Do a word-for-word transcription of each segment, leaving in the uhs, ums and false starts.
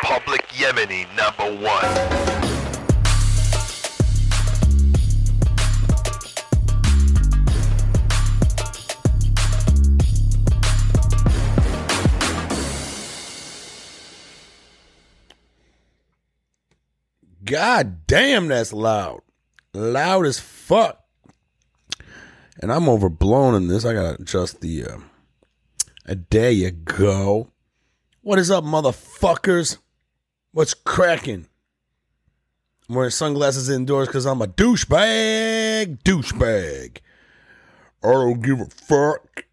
Public Yemeni number one. God damn, that's loud. Loud as fuck. And I'm overblown in this. I gotta adjust the, uh, uh, there you go. What is up, motherfuckers? What's cracking? I'm wearing sunglasses indoors because I'm a douchebag. Douchebag. I don't give a fuck.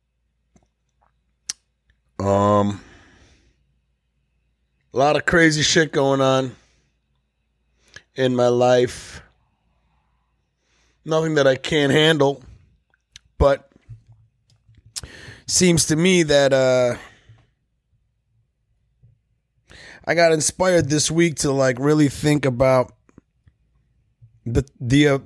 Um, a lot of crazy shit going on in my life. Nothing that I can't handle. But seems to me that uh, I got inspired this week to like really think about the the uh,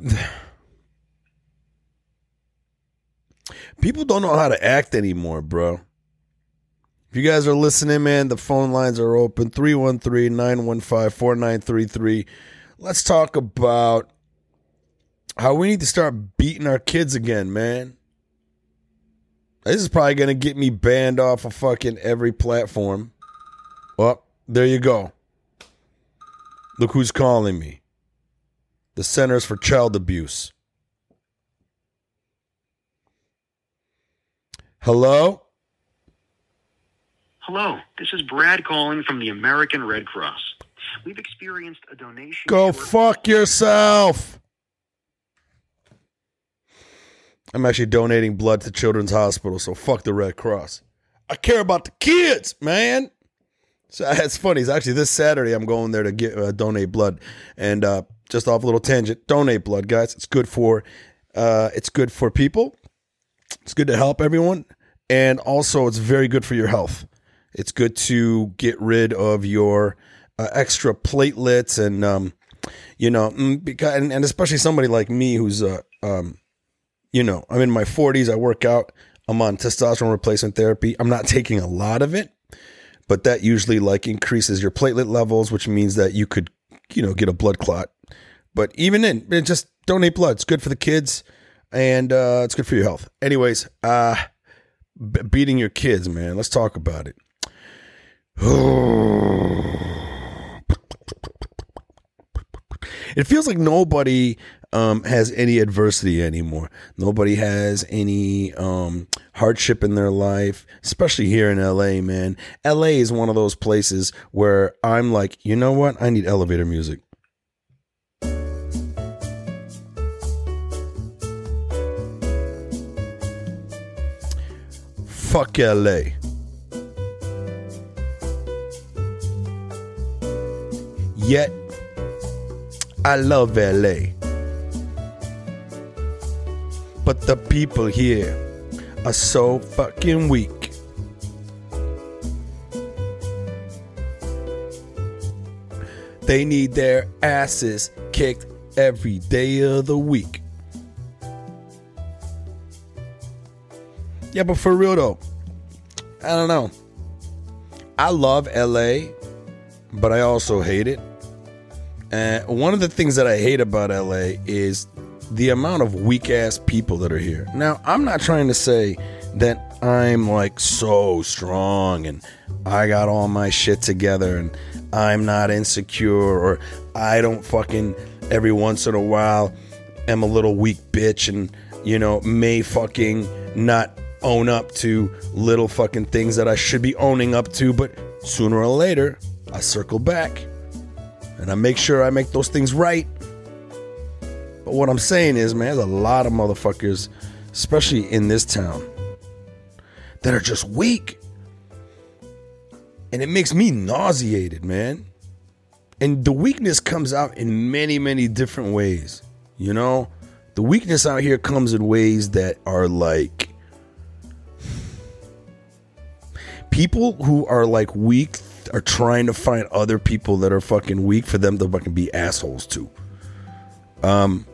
people don't know how to act anymore, bro. If you guys are listening, man, the phone lines are open. three one three, nine one five, four nine three three. Let's talk about how we need to start beating our kids again, man. This is probably going to get me banned off of fucking every platform. Well, there you go. Look who's calling me. The Centers for Child Abuse. Hello? Hello, this is Brad calling from the American Red Cross. We've experienced a donation. Go fuck yourself. I'm actually donating blood to Children's Hospital, so fuck the Red Cross. I care about the kids, man. So it's funny. It's actually this Saturday I'm going there to get uh, donate blood, and uh, just off a little tangent, donate blood, guys. It's good for uh, it's good for people. It's good to help everyone, and also it's very good for your health. It's good to get rid of your uh, extra platelets, and um, you know, because and, and especially somebody like me who's uh, um. You know, I'm in my forties. I work out. I'm on testosterone replacement therapy. I'm not taking a lot of it, but that usually like increases your platelet levels, which means that you could, you know, get a blood clot. But even in, just donate blood. It's good for the kids, and uh, it's good for your health. Anyways, uh, b- beating your kids, man. Let's talk about it. It feels like nobody um, has any adversity anymore. Nobody has any um, hardship in their life, especially here in L A, man. L A is one of those places where I'm like, you know what? I need elevator music. Fuck L A. Yet, I love L A. But the people here are so fucking weak. They need their asses kicked every day of the week. Yeah, but for real though, I don't know. I love L A, but I also hate it. And one of the things that I hate about L A is the amount of weak ass people that are here. Now, I'm not trying to say that I'm like so strong and I got all my shit together and I'm not insecure, or I don't fucking every once in a while am a little weak bitch and, you know, may fucking not own up to little fucking things that I should be owning up to, but sooner or later I circle back and I make sure I make those things right. But what I'm saying is, man, there's a lot of motherfuckers, especially in this town, that are just weak. And it makes me nauseated, man. And the weakness comes out in many, many different ways. You know, the weakness out here comes in ways that are like, people who are like weak are trying to find other people that are fucking weak for them to fucking be assholes to. Um,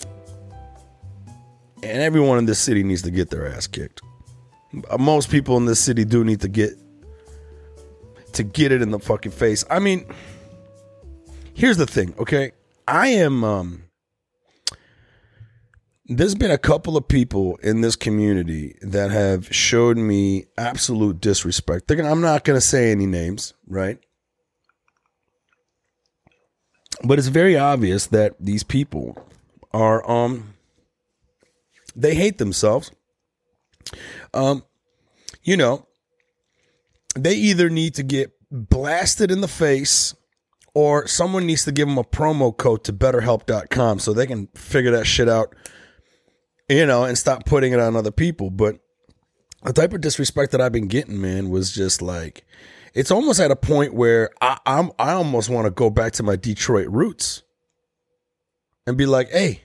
and everyone in this city needs to get their ass kicked. Most people in this city do need to get to get it in the fucking face. I mean, here's the thing, okay? I am, um, there's been a couple of people in this community that have showed me absolute disrespect. They're gonna, I'm not going to say any names, right? But it's very obvious that these people are, um, they hate themselves. Um, you know, they either need to get blasted in the face or someone needs to give them a promo code to better help dot com so they can figure that shit out, you know, and stop putting it on other people. But the type of disrespect that I've been getting, man, was just like, it's almost at a point where I, I'm, I almost want to go back to my Detroit roots and be like, hey,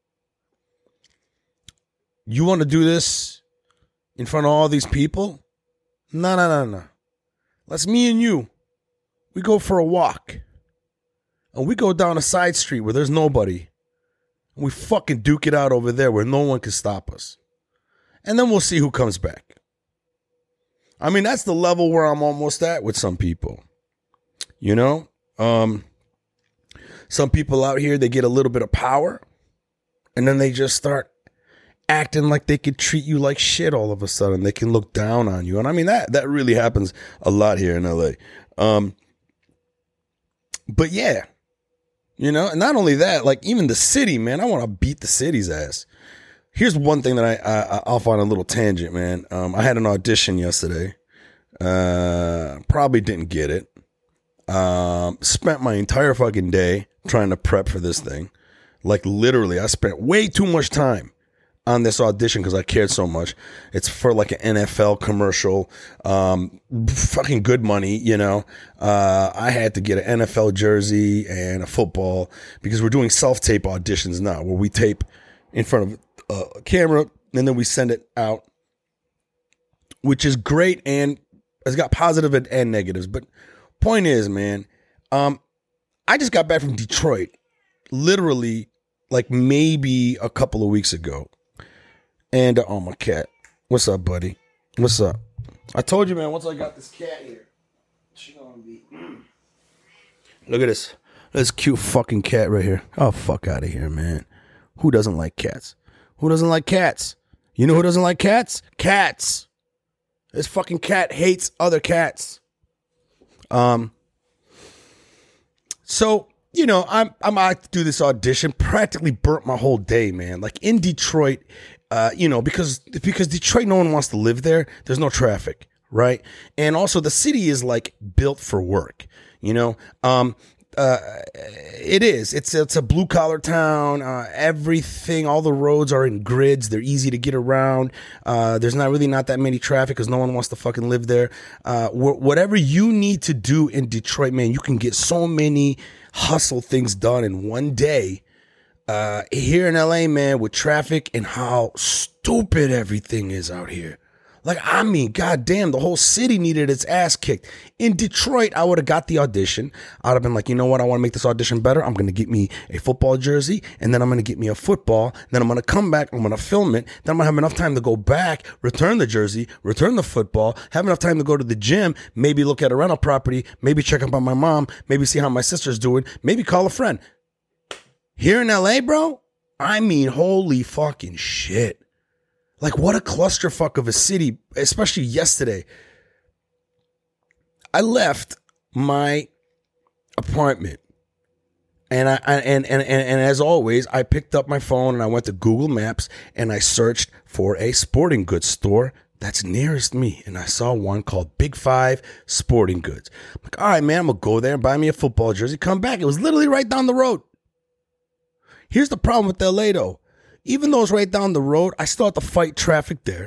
you want to do this in front of all these people? No, no, no, no. Let's me and you. We go for a walk. And we go down a side street where there's nobody. And we fucking duke it out over there where no one can stop us. And then we'll see who comes back. I mean, that's the level where I'm almost at with some people. You know? Um, some people out here, they get a little bit of power. And then they just start acting like they could treat you like shit all of a sudden. They can look down on you. And I mean, that that really happens a lot here in L A. Um, but yeah, you know, and not only that, like even the city, man, I want to beat the city's ass. Here's one thing that I, I, I'll find a little tangent, man. Um, I had an audition yesterday. Uh, probably didn't get it. Um, spent my entire fucking day trying to prep for this thing. Like literally, I spent way too much time on this audition because I cared so much. It's for like an N F L commercial, um, fucking good money, you know. Uh, I had to get an N F L jersey and a football because we're doing self-tape auditions now where we tape in front of a camera and then we send it out, which is great and it's got positive and, and negatives. But point is, man, um, I just got back from Detroit literally like maybe a couple of weeks ago. And, uh, oh, my cat. What's up, buddy? What's up? I told you, man, once I got this cat here, she gonna be... Mm. Look at this. This cute fucking cat right here. Oh, fuck out of here, man. Who doesn't like cats? Who doesn't like cats? You know who doesn't like cats? Cats. This fucking cat hates other cats. Um. So... You know, I'm I'm out to do this audition. Practically burnt my whole day, man. Like in Detroit, uh, you know, because because Detroit, no one wants to live there. There's no traffic, right? And also, the city is like built for work. You know, um, uh, it is. It's it's a blue collar town. Uh, everything, all the roads are in grids. They're easy to get around. Uh, there's not really not that many traffic because no one wants to fucking live there. Uh, wh- whatever you need to do in Detroit, man, you can get so many hustle things done in one day. Uh, here in L A, man, with traffic and how stupid everything is out here. Like, I mean, goddamn, the whole city needed its ass kicked. In Detroit, I would have got the audition. I'd have been like, you know what? I want to make this audition better. I'm going to get me a football jersey, and then I'm going to get me a football. And then I'm going to come back. I'm going to film it. Then I'm going to have enough time to go back, return the jersey, return the football, have enough time to go to the gym, maybe look at a rental property, maybe check up on my mom, maybe see how my sister's doing, maybe call a friend. Here in L A, bro, I mean, holy fucking shit. Like, what a clusterfuck of a city, especially yesterday. I left my apartment, and I, I and, and, and, and as always, I picked up my phone and I went to Google Maps and I searched for a sporting goods store that's nearest me. And I saw one called Big Five Sporting Goods. I'm like, all right, man, I'm going to go there and buy me a football jersey, come back. It was literally right down the road. Here's the problem with L A, though. Even though it's right down the road, I still had to fight traffic there.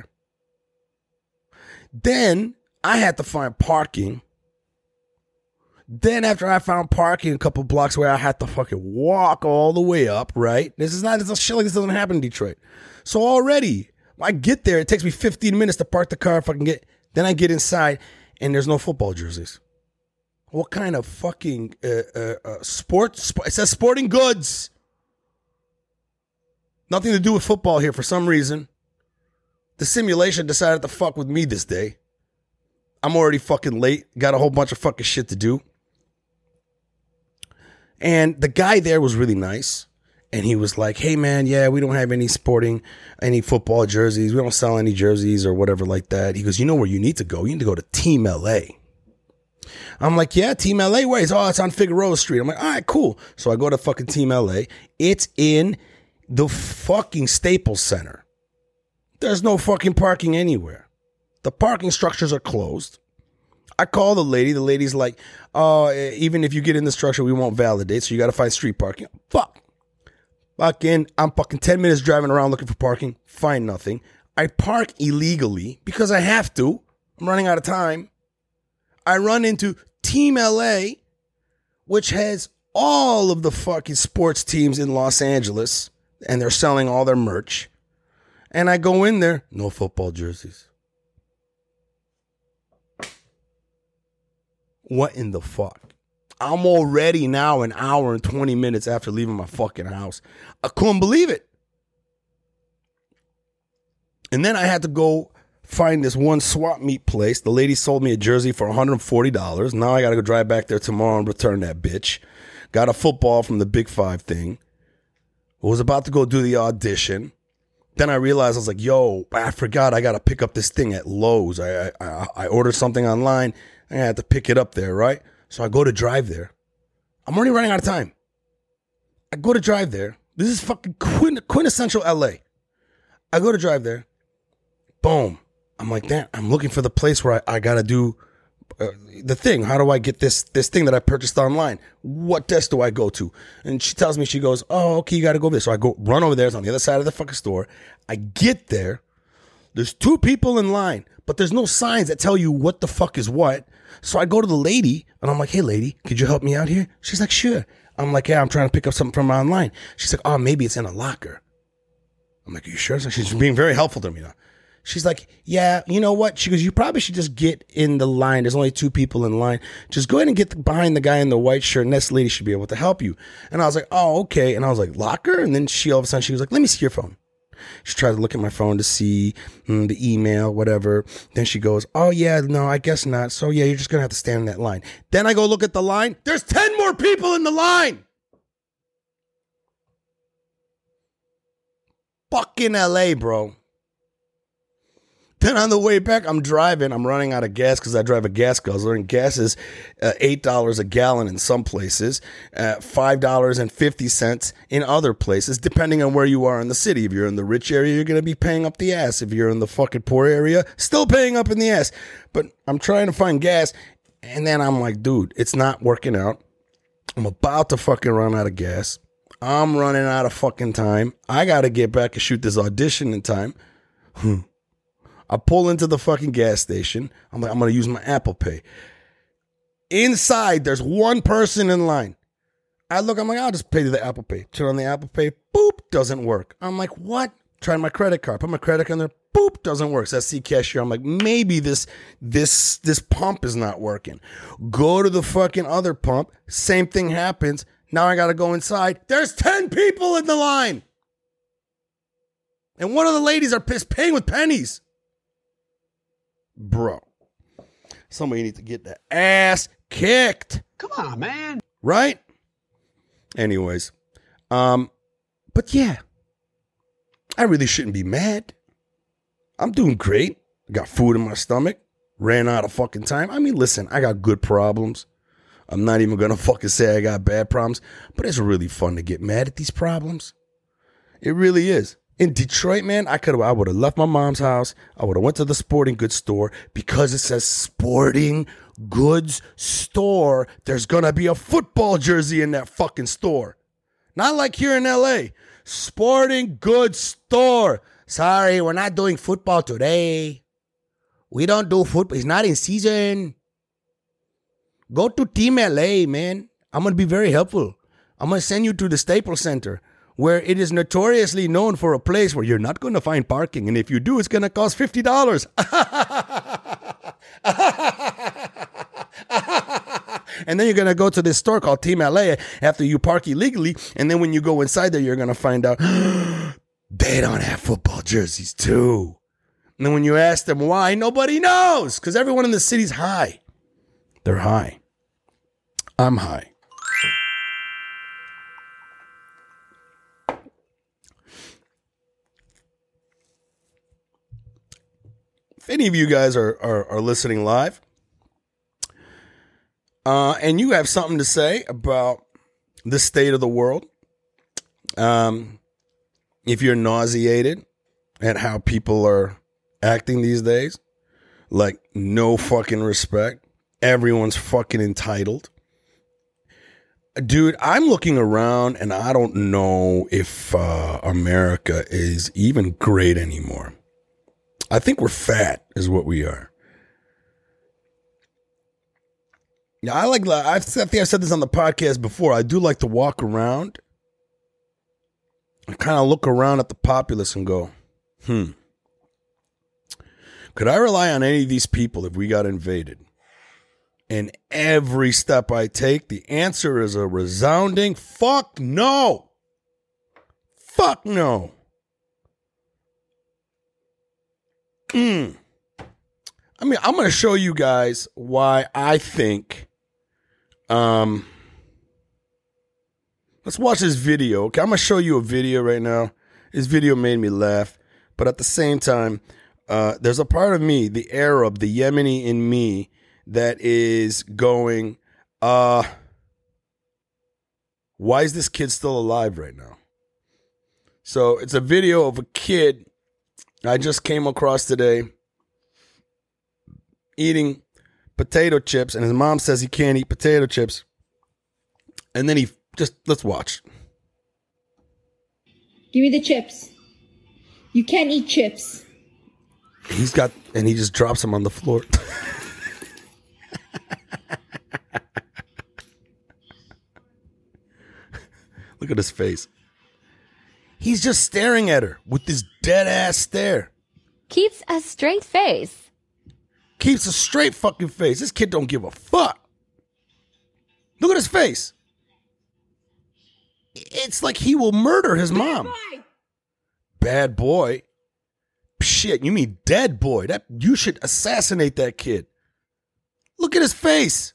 Then I had to find parking. Then after I found parking a couple blocks away, I had to fucking walk all the way up, right? This is not, this is shit like this doesn't happen in Detroit. So already, when I get there, it takes me fifteen minutes to park the car if I can get, then I get inside and there's no football jerseys. What kind of fucking uh, uh, uh, sport, sport? It says sporting goods. Nothing to do with football here for some reason. The simulation decided to fuck with me this day. I'm already fucking late. Got a whole bunch of fucking shit to do. And the guy there was really nice. And he was like, hey, man, yeah, we don't have any sporting, any football jerseys. We don't sell any jerseys or whatever like that. He goes, you know where you need to go? You need to go to Team L A. I'm like, yeah, Team L A, where? He's, oh, it's on Figueroa Street. I'm like, all right, cool. So I go to fucking Team L A. It's in the fucking Staples Center. There's no fucking parking anywhere. The parking structures are closed. I call the lady. The lady's like, oh, even if you get in the structure, we won't validate. So you got to find street parking. Fuck. Fucking, I'm fucking ten minutes driving around looking for parking. Find nothing. I park illegally because I have to. I'm running out of time. I run into Team L A, which has all of the fucking sports teams in Los Angeles, and they're selling all their merch. And I go in there, no football jerseys. What in the fuck? I'm already now an hour and twenty minutes after leaving my fucking house. I couldn't believe it. And then I had to go find this one swap meet place. The lady sold me a jersey for one hundred forty dollars. Now I got to go drive back there tomorrow and return that bitch. Got a football from the Big Five thing. Was about to go do the audition. Then I realized I was like, yo, I forgot I got to pick up this thing at Lowe's. I, I, I ordered something online. I had to pick it up there, right? So I go to drive there. I'm already running out of time. I go to drive there. This is fucking quint- quintessential L A. I go to drive there. Boom. I'm like, damn, I'm looking for the place where I, I got to do uh, the thing. How do I get this this thing that I purchased online? What desk do I go to? And she tells me, she goes, oh, okay, you got to go over there. So I go run over there. It's on the other side of the fucking store. I get there. There's two people in line, but there's no signs that tell you what the fuck is what. So I go to the lady, and I'm like, hey, lady, could you help me out here? She's like, sure. I'm like, yeah, I'm trying to pick up something from online. She's like, oh, maybe it's in a locker. I'm like, are you sure? So she's being very helpful to me now. She's like, yeah, you know what? She goes, you probably should just get in the line. There's only two people in line. Just go ahead and get behind the guy in the white shirt, and this lady should be able to help you. And I was like, oh, okay. And I was like, locker? And then she, all of a sudden, she was like, let me see your phone. She tried to look at my phone to see mm, the email, whatever. Then she goes, oh, yeah, no, I guess not. So, yeah, you're just going to have to stand in that line. Then I go look at the line. There's ten more people in the line. Fucking L A, bro. Then on the way back, I'm driving. I'm running out of gas because I drive a gas guzzler, and gas is uh, eight dollars a gallon in some places, uh, five dollars and fifty cents in other places, depending on where you are in the city. If you're in the rich area, you're going to be paying up the ass. If you're in the fucking poor area, still paying up in the ass. But I'm trying to find gas, and then I'm like, dude, it's not working out. I'm about to fucking run out of gas. I'm running out of fucking time. I got to get back and shoot this audition in time. Hmm. I pull into the fucking gas station. I'm like, I'm going to use my Apple Pay. Inside, there's one person in line. I look, I'm like, I'll just pay to the Apple Pay. Turn on the Apple Pay. Boop, doesn't work. I'm like, what? Try my credit card. Put my credit card in there. Boop, doesn't work. So I see cashier. I'm like, maybe this, this, this pump is not working. Go to the fucking other pump. Same thing happens. Now I got to go inside. There's ten people in the line. And one of the ladies are pissed, paying with pennies. Bro, somebody needs to get the ass kicked. Come on, man. Right? Anyways, um, but yeah, I really shouldn't be mad. I'm doing great. I got food in my stomach. Ran out of fucking time. I mean, listen, I got good problems. I'm not even going to fucking say I got bad problems, but it's really fun to get mad at these problems. It really is. In Detroit, man, I could have, I would have left my mom's house. I would have went to the sporting goods store because it says sporting goods store. There's going to be a football jersey in that fucking store. Not like here in L A. Sporting goods store. Sorry, we're not doing football today. We don't do football. It's not in season. Go to Team L A, man. I'm going to be very helpful. I'm going to send you to the Staples Center, where it is notoriously known for a place where you're not going to find parking. And if you do, it's going to cost fifty dollars. And then you're going to go to this store called Team L A after you park illegally. And then when you go inside there, you're going to find out they don't have football jerseys too. And then when you ask them why, nobody knows. Because everyone in the city's high. They're high. I'm high. If any of you guys are, are, are listening live, uh, and you have something to say about the state of the world, um, if you're nauseated at how people are acting these days, like no fucking respect, everyone's fucking entitled. Dude, I'm looking around and I don't know if uh, America is even great anymore. I think we're fat is what we are. Yeah, I like, I've, I think I've said this on the podcast before. I do like to walk around and kind of look around at the populace and go, hmm, could I rely on any of these people if we got invaded? And every step I take, the answer is a resounding fuck no. Fuck no. Mm. I mean, I'm going to show you guys why I think, um, let's watch this video. Okay, I'm going to show you a video right now. This video made me laugh, but at the same time, uh, there's a part of me, the Arab, the Yemeni in me, that is going, uh, why is this kid still alive right now? So it's a video of a kid I just came across today eating potato chips, and his mom says he can't eat potato chips. And then he just, let's watch. Give me the chips. You can't eat chips. He's got, and he just drops them on the floor. Look at his face. He's just staring at her with this dead ass stare. Keeps a straight face. Keeps a straight fucking face. This kid don't give a fuck. Look at his face. It's like he will murder his mom. Bad boy. Bad boy. Shit, you mean dead boy. That you should assassinate that kid. Look at his face.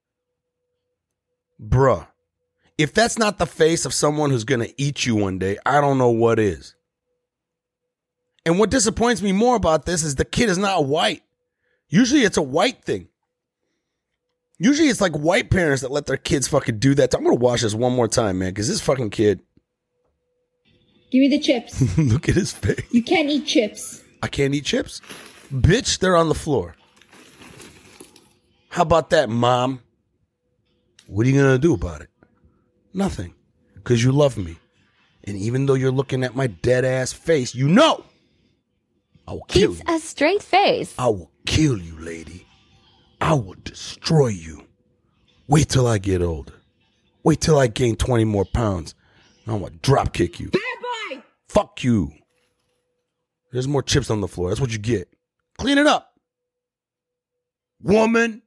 Bruh. If that's not the face of someone who's going to eat you one day, I don't know what is. And what disappoints me more about this is the kid is not white. Usually it's a white thing. Usually it's like white parents that let their kids fucking do that. I'm going to watch this one more time, man, because this fucking kid. Give me the chips. Look at his face. You can't eat chips. I can't eat chips? Bitch, they're on the floor. How about that, Mom? What are you going to do about it? Nothing. Because you love me. And even though you're looking at my dead ass face, you know I will kill Keeps you. a straight face. I will kill you, lady. I will destroy you. Wait till I get older. Wait till I gain twenty more pounds. I'm going to drop kick you. Bad boy. Fuck you. There's more chips on the floor. That's what you get. Clean it up. Woman.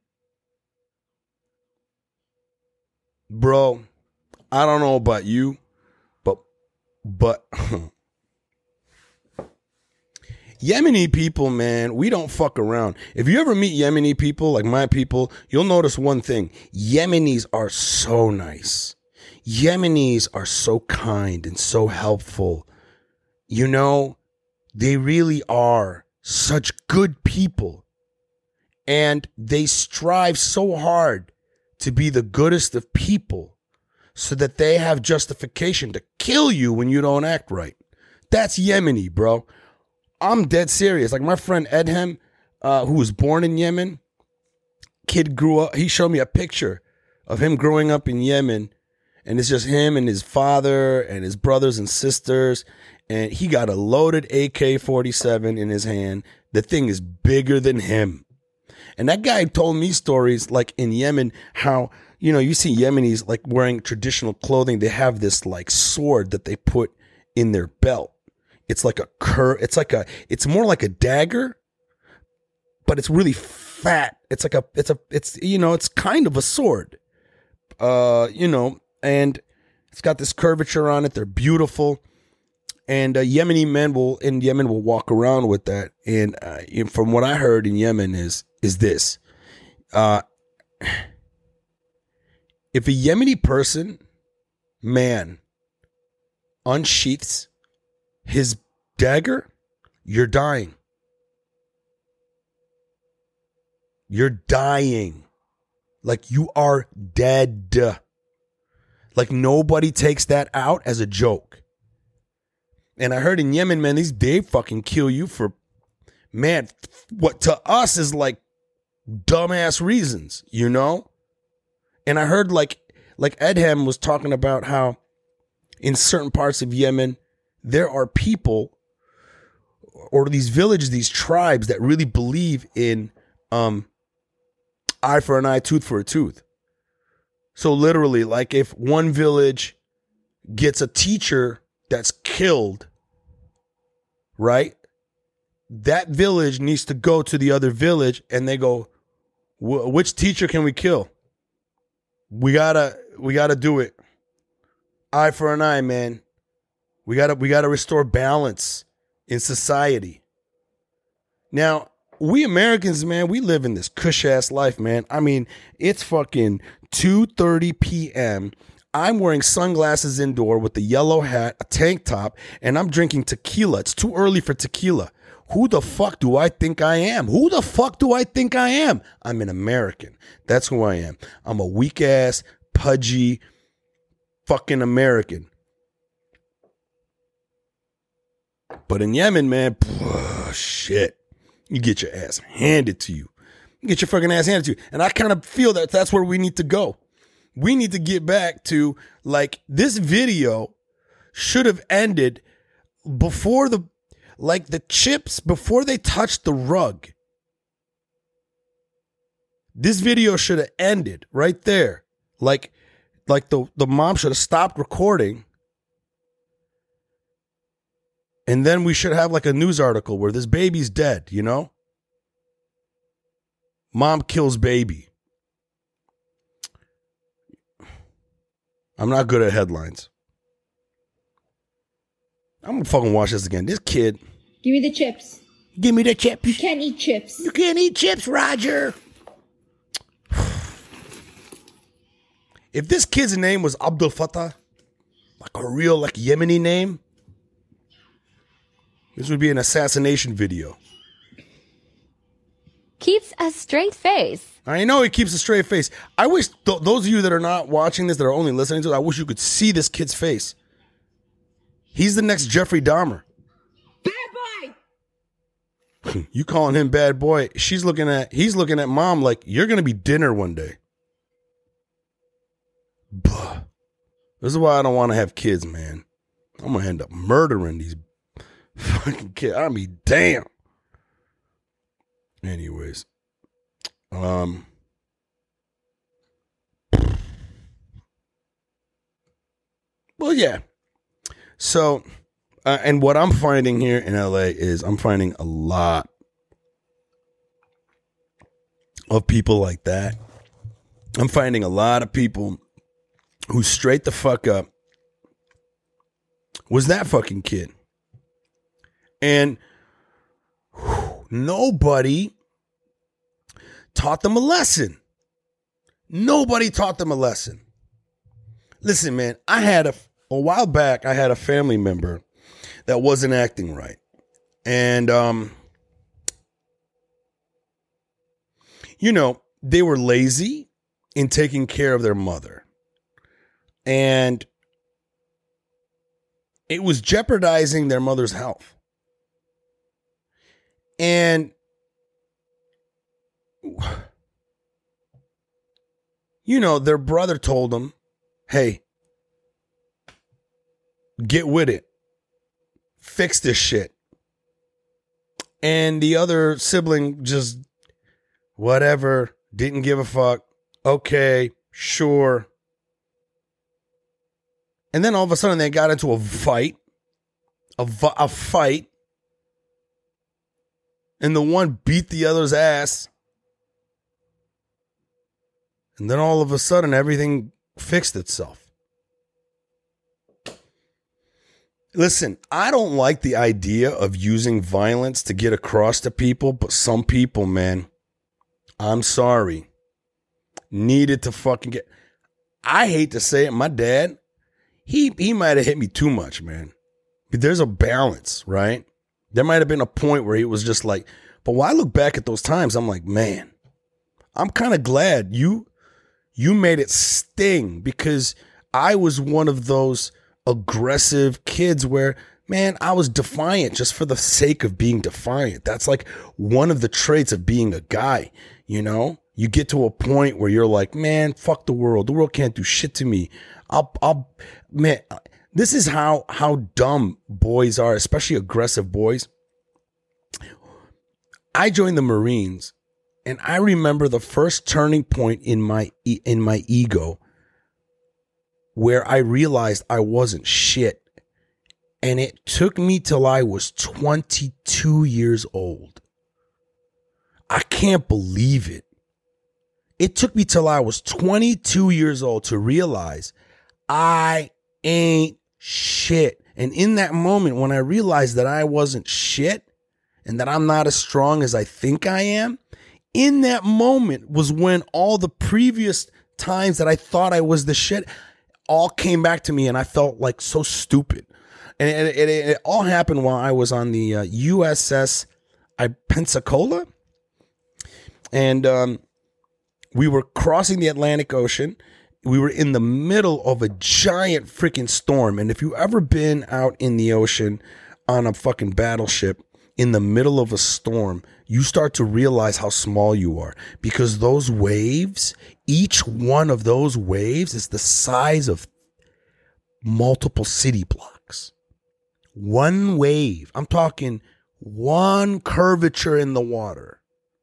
Bro, I don't know about you, but, but, Yemeni people, man, we don't fuck around. If you ever meet Yemeni people, like my people, you'll notice one thing. Yemenis are so nice. Yemenis are so kind and so helpful. You know, they really are such good people. And they strive so hard to be the goodest of people so that they have justification to kill you when you don't act right. That's Yemeni, bro. I'm dead serious. Like my friend Edhem, uh, who was born in Yemen, kid grew up, he showed me a picture of him growing up in Yemen, and it's just him and his father and his brothers and sisters, and he got a loaded A K forty-seven in his hand. The thing is bigger than him. And that guy told me stories like in Yemen, how, you know, you see Yemenis like wearing traditional clothing. They have this like sword that they put in their belt. It's like a cur. It's like a, it's more like a dagger, but it's really fat. It's like a, it's a, it's, you know, it's kind of a sword, uh, you know, and it's got this curvature on it. They're beautiful. And uh, Yemeni men will in Yemen will walk around with that. And uh, from what I heard in Yemen is is this: uh, if a Yemeni person, man, unsheaths his dagger, you're dying. You're dying. Like you are dead. Like nobody takes that out as a joke. And I heard in Yemen, man, these they fucking kill you for, man, what to us is like dumbass reasons, you know? And I heard like, like Edhem was talking about how in certain parts of Yemen, there are people or these villages, these tribes that really believe in um, eye for an eye, tooth for a tooth. So literally, like if one village gets a teacher that's killed, right? That village needs to go to the other village and they go, which teacher can we kill? We gotta, we gotta do it. Eye for an eye, man. We gotta, we gotta restore balance in society. Now, we Americans, man, we live in this cush ass life, man. I mean, it's fucking two thirty p.m. I'm wearing sunglasses indoor with a yellow hat, a tank top, and I'm drinking tequila. It's too early for tequila. Who the fuck do I think I am? Who the fuck do I think I am? I'm an American. That's who I am. I'm a weak ass, pudgy, fucking American. But in Yemen, man, phew, shit, you get your ass handed to you. You get your fucking ass handed to you. And I kind of feel that that's where we need to go. We need to get back to, like, this video should have ended before the, like, the chips, before they touched the rug. This video should have ended right there. Like, like the, the mom should have stopped recording. And then we should have like a news article where this baby's dead, you know? Mom kills baby. I'm not good at headlines. I'm gonna fucking watch this again. This kid. Give me the chips. Give me the chips. You can't eat chips. You can't eat chips, Roger. If this kid's name was Abdul Fattah, like a real, like Yemeni name, this would be an assassination video. Keeps a straight face. I know he keeps a straight face. I wish th- those of you that are not watching this, that are only listening to it, I wish you could see this kid's face. He's the next Jeffrey Dahmer. Bad boy! You calling him bad boy. She's looking at, he's looking at mom like, you're going to be dinner one day. Buh. This is why I don't want to have kids, man. I'm going to end up murdering these fucking kids. I mean, damn. Anyways. Um. Well, yeah. So, uh, and what I'm finding here in L A is I'm finding a lot of people like that. I'm finding a lot of people who straight the fuck up was that fucking kid. And whew, nobody taught them a lesson. Nobody taught them a lesson. Listen, man, I had a, a while back, I had a family member that wasn't acting right. And, um, you know, they were lazy in taking care of their mother. And it was jeopardizing their mother's health. And, you know, their brother told them, hey, get with it. Fix this shit. And the other sibling just, whatever, didn't give a fuck. Okay, sure. And then all of a sudden they got into a fight, a, a fight, and the one beat the other's ass. And then all of a sudden everything fixed itself. Listen, I don't like the idea of using violence to get across to people, but some people, man, I'm sorry, needed to fucking get. I hate to say it, my dad, he he might have hit me too much, man. But there's a balance, right? There might have been a point where he was just like, but when I look back at those times, I'm like, man, I'm kind of glad you you made it sting, because I was one of those aggressive kids where, man, I was defiant just for the sake of being defiant. That's like one of the traits of being a guy, you know? You get to a point where you're like, man, fuck the world. The world can't do shit to me. I'll, I'll, man, this is how, how dumb boys are, especially aggressive boys. I joined the Marines, and I remember the first turning point in my, in my ego where I realized I wasn't shit. And it took me till I was twenty-two years old. I can't believe it. It took me till I was twenty-two years old to realize I ain't shit. And in that moment, when I realized that I wasn't shit and that I'm not as strong as I think I am, in that moment was when all the previous times that I thought I was the shit all came back to me, and I felt like so stupid. And it, it, it, it all happened while I was on the uh, U S S I, Pensacola. And um, we were crossing the Atlantic Ocean. We were in the middle of a giant freaking storm. And if you've ever been out in the ocean on a fucking battleship in the middle of a storm, you start to realize how small you are, because those waves, each one of those waves is the size of multiple city blocks. One wave, I'm talking one curvature in the water,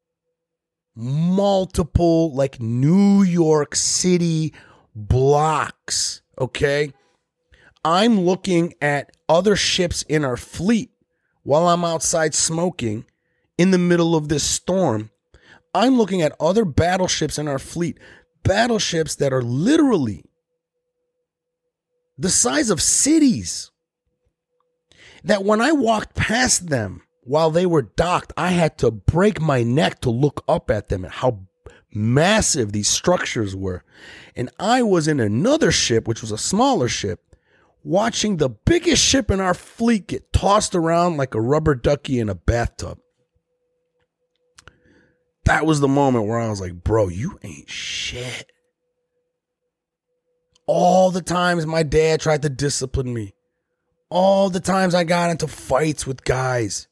multiple like New York City blocks, okay? I'm looking at other ships in our fleet while I'm outside smoking in the middle of this storm. I'm looking at other battleships in our fleet, battleships that are literally the size of cities, that when I walked past them while they were docked, I had to break my neck to look up at them and how massive these structures were. And I was in another ship, which was a smaller ship, watching the biggest ship in our fleet get tossed around like a rubber ducky in a bathtub. That was the moment where I was like, bro, you ain't shit. All the times my dad tried to discipline me. All the times I got into fights with guys.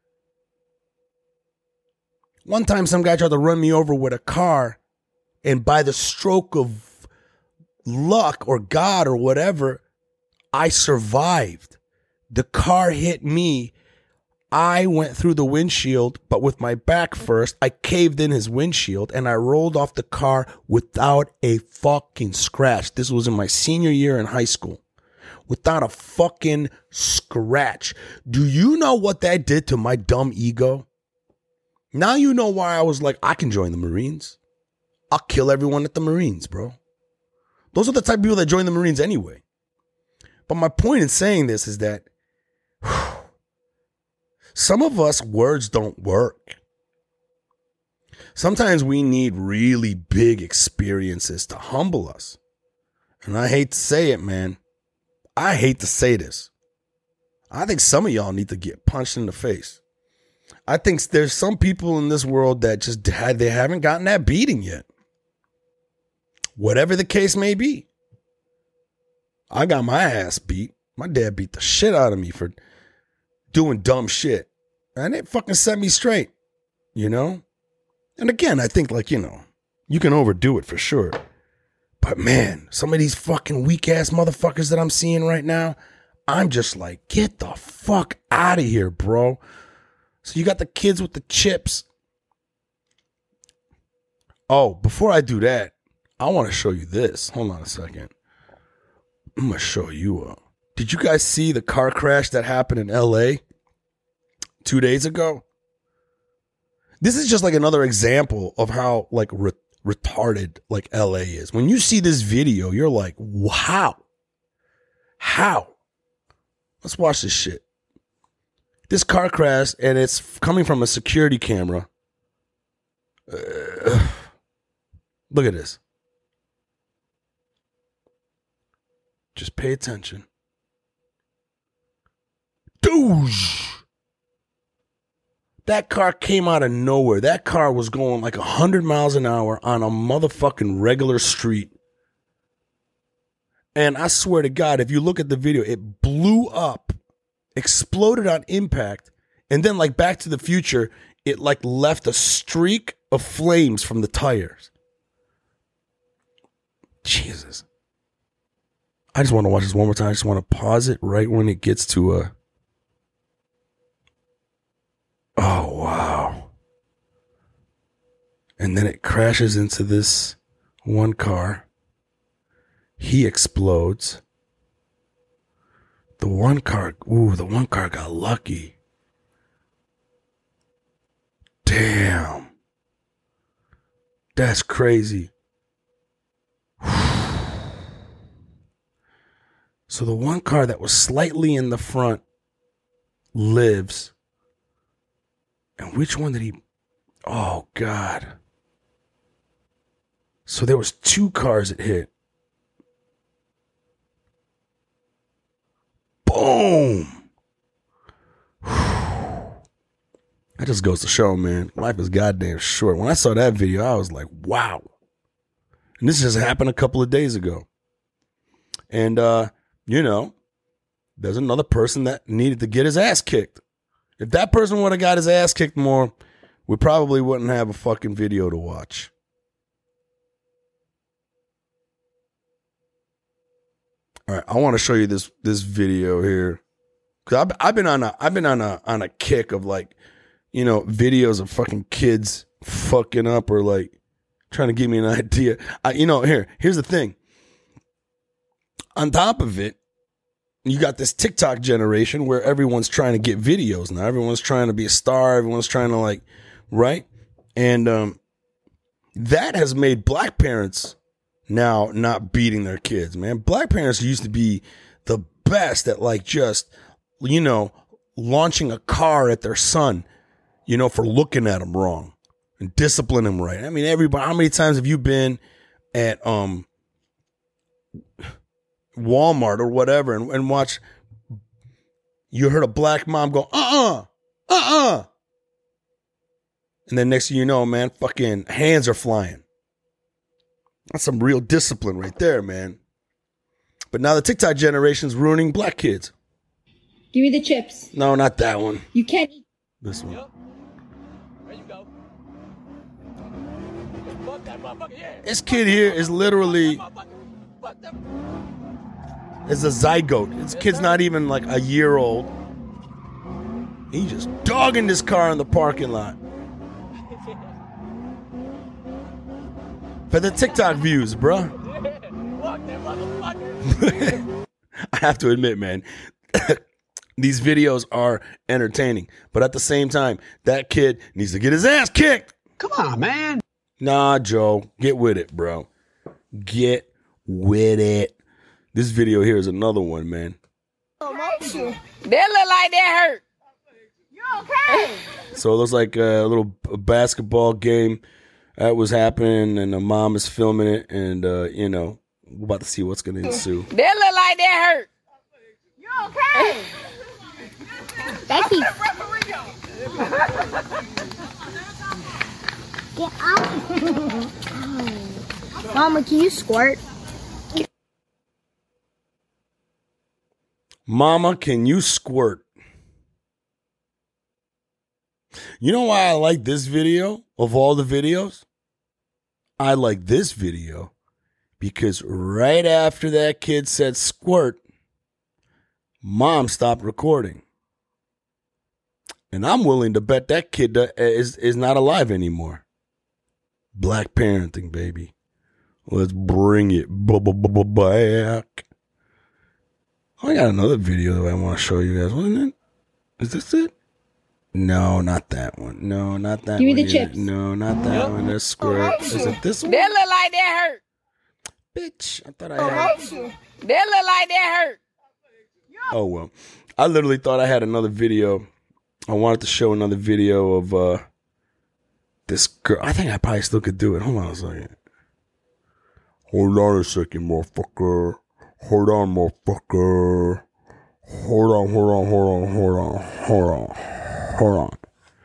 One time some guy tried to run me over with a car, and by the stroke of luck or God or whatever, I survived. The car hit me. I went through the windshield, but with my back first. I caved in his windshield, and I rolled off the car without a fucking scratch. This was in my senior year in high school. Without a fucking scratch. Do you know what that did to my dumb ego? Now you know why I was like, I can join the Marines. I'll kill everyone at the Marines, bro. Those are the type of people that join the Marines anyway. But my point in saying this is that whew, some of us, words don't work. Sometimes we need really big experiences to humble us. And I hate to say it, man. I hate to say this. I think some of y'all need to get punched in the face. I think there's some people in this world that just had, they haven't gotten that beating yet. Whatever the case may be. I got my ass beat. My dad beat the shit out of me for doing dumb shit. And it fucking set me straight, you know? And again, I think like, you know, you can overdo it for sure. But man, some of these fucking weak ass motherfuckers that I'm seeing right now, I'm just like, get the fuck out of here, bro. So you got the kids with the chips. Oh, before I do that, I want to show you this. Hold on a second. I'm going to show you. Uh, did you guys see the car crash that happened in L A two days ago? This is just like another example of how like re- retarded like L A is. When you see this video, you're like, wow. How? Let's watch this shit. This car crash, and it's coming from a security camera. Uh, look at this. Just pay attention. Doosh! That car came out of nowhere. That car was going like one hundred miles an hour on a motherfucking regular street. And I swear to God, if you look at the video, it blew up, exploded on impact, and then like Back to the Future, it like left a streak of flames from the tires. Jesus. I just want to watch this one more time. I just want to pause it right when it gets to a... Oh, wow. And then it crashes into this one car. He explodes. The one car, ooh, the one car got lucky. Damn. That's crazy. So the one car that was slightly in the front lives. And which one did he... Oh, God. So there was two cars it hit. Boom. That just goes to show, man, life is goddamn short. When I saw that video, I was like, wow. And this just happened a couple of days ago. And, uh, you know, there's another person that needed to get his ass kicked. If that person would have got his ass kicked more, we probably wouldn't have a fucking video to watch. All right, I want to show you this this video here, cause I've I've been on a I've been on a on a kick of like, you know, videos of fucking kids fucking up or like trying to give me an idea. I, you know, here here's the thing. On top of it, you got this TikTok generation where everyone's trying to get videos now. Everyone's trying to be a star. Everyone's trying to like, right? And um, that has made black parents now not beating their kids, man. Black parents used to be the best at like just, you know, launching a car at their son, you know, for looking at him wrong and discipline him right. I mean, everybody, how many times have you been at um Walmart or whatever and, and watch, you heard a black mom go, uh-uh, uh-uh. And then next thing you know, man, fucking hands are flying. That's some real discipline right there, man. But now the TikTok generation's ruining black kids. Give me the chips. No, not that one. You can't eat. This one. Yep. There you go. Fuck that motherfucker, yeah. This kid here is literally Fuck that. is a zygote. This kid's not even like a year old. He just dogging this car in the parking lot. For the TikTok views, bruh. Fuck that motherfucker. I have to admit, man, these videos are entertaining. But at the same time, that kid needs to get his ass kicked. Come on, man. Nah, Joe. Get with it, bro. Get with it. This video here is another one, man. That look like that hurt. You okay? So it looks like a little basketball game that was happening, and the mom is filming it, and, uh, you know, we're about to see what's going to ensue. That look like that hurt. You okay? Becky. Get out. Mama, can you squirt? Mama, can you squirt? You know why I like this video of all the videos? I like this video because right after that kid said squirt, mom stopped recording. And I'm willing to bet that kid is, is not alive anymore. Black parenting, baby. Let's bring it back. Oh, I got another video that I want to show you guys, wasn't it? Is this it? No, not that one. No, not that Give one. me the either. chips. No, not that Yep. one. That's squirt. Is it this one? That look like that hurt. Bitch, I thought I had. That look like that hurt. You Oh, well. I literally thought I had another video. I wanted to show another video of uh, this girl. I think I probably still could do it. Hold on a second. Hold on a second, motherfucker. Hold on, motherfucker. Hold on, hold on, hold on, hold on, hold on, hold on.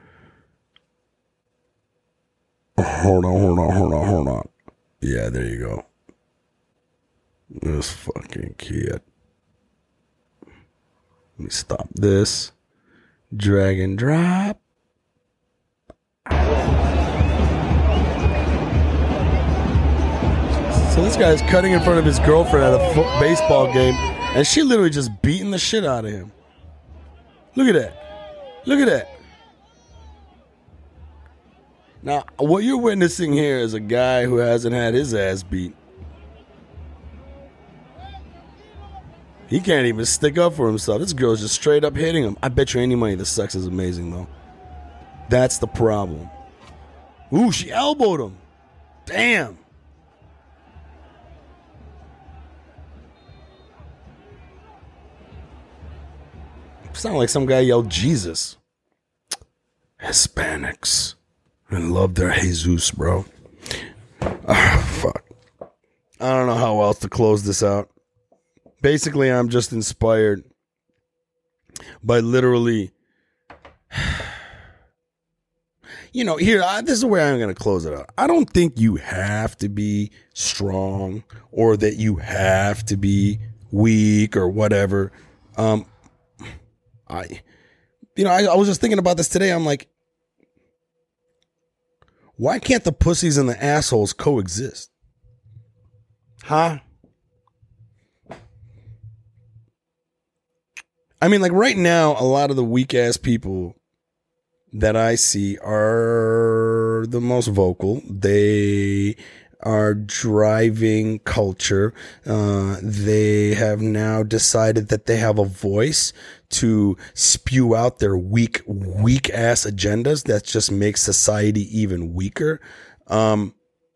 Hold on, hold on, hold on, hold on. Yeah, there you go. This fucking kid. Let me stop this. Drag and drop. So this guy's cutting in front of his girlfriend at a foot baseball game, and she literally just beating the shit out of him. Look at that. Look at that. Now, what you're witnessing here is a guy who hasn't had his ass beat. He can't even stick up for himself. This girl's just straight up hitting him. I bet you any money the sex is amazing, though. That's the problem. Ooh, she elbowed him. Damn. Sound like some guy yelled Jesus. Hispanics and love their Jesus, bro. Ah, fuck. I don't know how else to close this out. Basically, I'm just inspired by literally, you know, here, I, this is where I'm going to close it out. I don't think you have to be strong or that you have to be weak or whatever. Um, I, you know, I, I was just thinking about this today. I'm like, why can't the pussies and the assholes coexist? Huh? I mean, like right now, a lot of the weak ass people that I see are the most vocal. They are driving culture. Uh, they have now decided that they have a voice to spew out their weak, weak ass agendas that just make society even weaker. Um,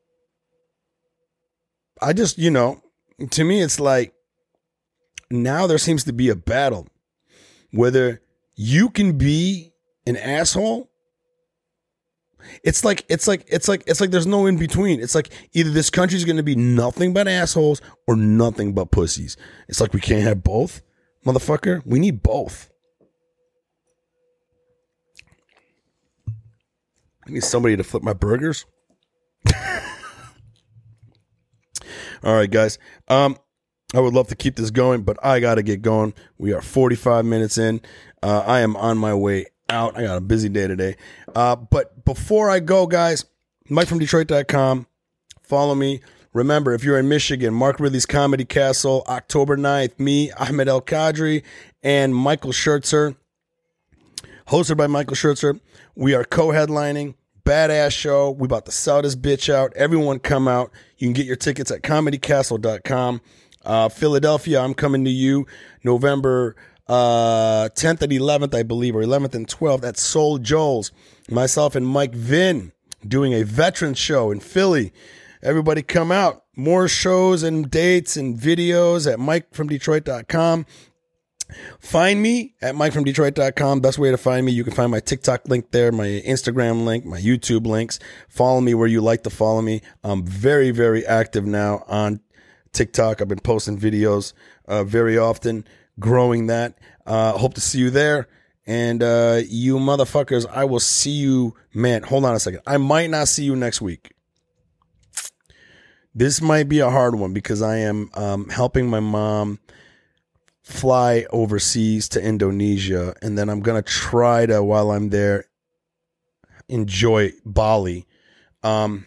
I just, you know, to me, it's like now there seems to be a battle. Whether you can be an asshole, it's like it's like it's like it's like there's no in between. It's like either this country's going to be nothing but assholes or nothing but pussies. It's like we can't have both, motherfucker. We need both. I need somebody to flip my burgers. All right, guys. Um. I would love to keep this going, but I got to get going. We are forty-five minutes in. Uh, I am on my way out. I got a busy day today. Uh, but before I go, guys, Mike from Detroit dot com. Follow me. Remember, if you're in Michigan, Mark Ridley's Comedy Castle, October ninth. Me, Ahmed El Kadri, and Michael Schertzer. Hosted by Michael Schertzer. We are co-headlining. Badass show. We about to sell this bitch out. Everyone come out. You can get your tickets at comedy castle dot com. Uh, Philadelphia, I'm coming to you November uh, tenth and eleventh, I believe, or eleventh and twelfth at Soul Joel's. Myself and Mike Vinn doing a veteran show in Philly. Everybody come out. More shows and dates and videos at Mike from Detroit dot com. Find me at Mike from Detroit dot com. Best way to find me. You can find my TikTok link there, my Instagram link, my YouTube links. Follow me where you like to follow me. I'm very, very active now on TikTok. I've been posting videos uh, very often, growing that. Uh, hope to see you there. And uh, you motherfuckers, I will see you. Man, hold on a second. I might not see you next week. This might be a hard one because I am um, helping my mom fly overseas to Indonesia. And then I'm going to try to, while I'm there, enjoy Bali. Um,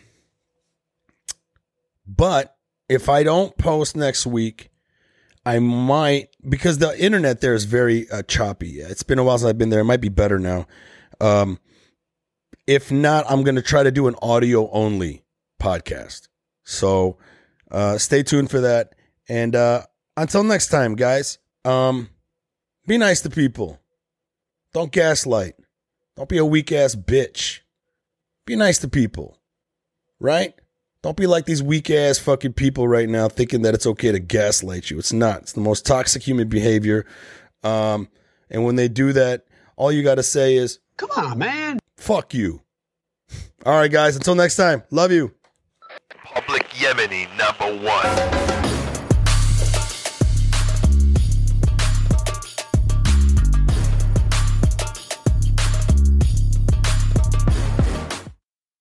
but if I don't post next week, I might, because the internet there is very uh, choppy. It's been a while since I've been there. It might be better now. Um, if not, I'm going to try to do an audio only podcast. So uh, stay tuned for that. And uh, until next time, guys, um, be nice to people. Don't gaslight. Don't be a weak ass bitch. Be nice to people. Right? Don't be like these weak ass fucking people right now thinking that it's okay to gaslight you. It's not. It's the most toxic human behavior. Um, and when they do that, all you got to say is, Come on, man. fuck you. All right, guys. Until next time. Love you. Public Yemeni number one.